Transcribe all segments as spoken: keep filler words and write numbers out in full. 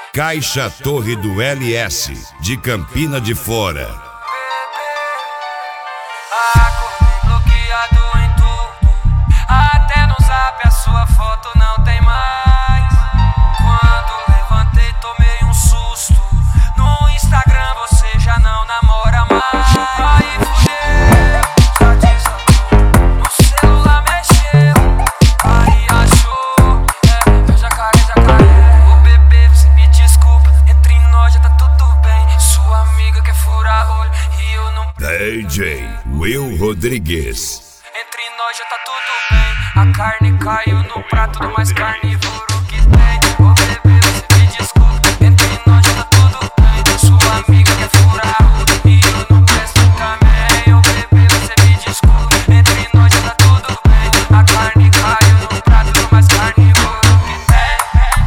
Caixa Torre do L S, de Campina de Fora. Acordei bloqueado em tudo, até no zap a sua foto não tem mais. Quando levantei tomei um susto, no Instagram você já não namora mais. Aí fudeu, já desandou, no celular mexeu, aí achou, é, eu já caí, já caí. Ô bebê, você me desculpa, entre nós já tá tudo bem. Sua amiga quer furar olho e eu não... D J Will Rodrigues. Entre nós já tá tudo bem. A carne caiu no prato do mais carnívoro que tem. Ô bebê, você me desculpa, entre nós já tá tudo bem. Sua amiga quer furar o e eu não presto também. Ô bebê, você me desculpa, entre nós já tá tudo bem. A carne caiu no prato do mais carnívoro que tem.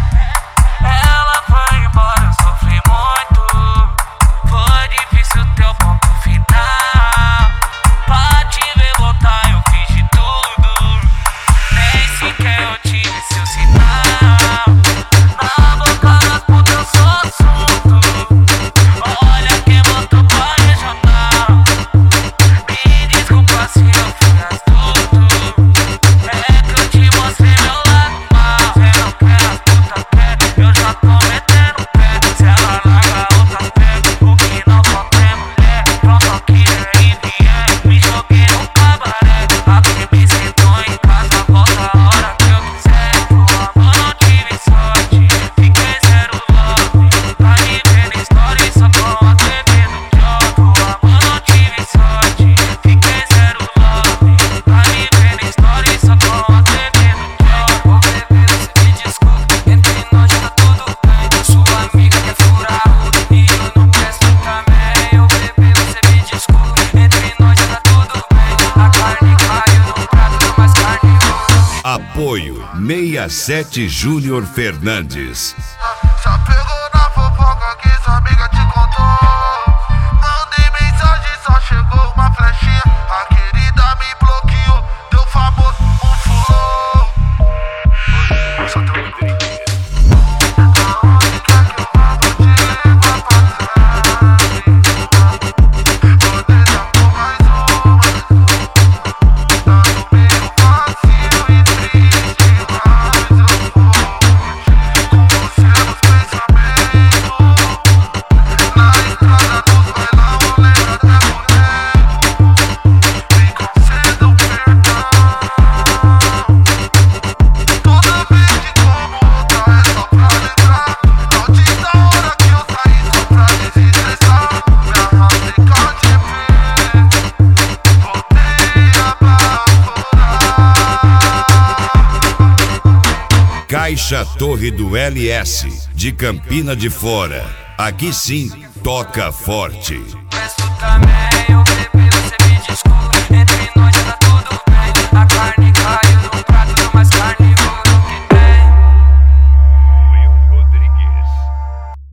Ela foi embora, eu sofri muito. Foi difícil teu ponto final. Pra te ver voltar eu fiz de tudo, nem sequer eu tive seu sinal. Na boca das putas eu sou assunto. Olha quem botou pra regional. Me desculpa se eu fui astuto, é que eu te mostrei meu lado mal. Cê não quer as putas quer, eu já tô metendo pé. Se ela larga outra pé, o que não falta é mulher. Pronto aqui é vier, me joguei no cabaré. Aqui me sentou em casa, volta a hora que eu quiser. Tua mão não tive sorte, fiquei zero love. Tá me vendo story só com a T V no job. Tua mão não tive sorte, fiquei zero love. Tá me vendo story só com a T V no job. Ô bebê, você me desculpa, entre nós já tá tudo bem. Sua amiga quer furar o e eu não presto também. Ô bebê, você me desculpa, entre nós já tá tudo bem. A carne caiu no prato do mais carnívoro. Apoio sessenta e sete Júnior Fernandes. Já pegou na fofoca que sua amiga te contou. Mandei mensagem, só chegou uma flechinha. A querida me bloqueou, deu famoso um flow. Oi, só tem um Rodrigues. Aonde quer que eu vá, vou te levar pra trás. Vou deixar por mais uma. Tá no meio vazio e triste, mas eu vou com você nos pensamentos. Na estrada dos bailão, lembra até morrer. Me conceda um perdão. Toda vez que como outra é só pra lembrar. Não diz a hora que eu saí só pra desestressar. Me arrastei com a G P, voltei a baforar. Caixa Torre do L S, de Campina de Fora. Aqui sim, toca forte. Presto também.